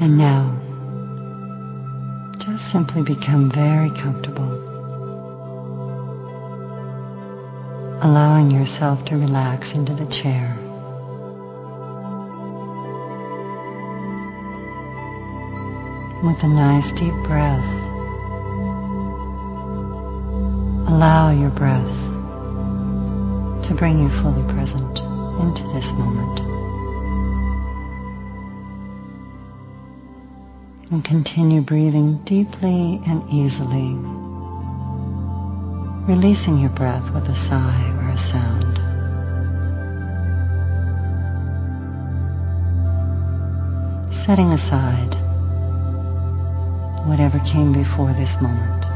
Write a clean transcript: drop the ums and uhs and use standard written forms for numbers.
And now, just simply become very comfortable, allowing yourself to relax into the chair. With a nice deep breath, allow your breath to bring you fully present into this moment. And continue breathing deeply and easily, releasing your breath with a sigh or a sound. Setting aside whatever came before this moment.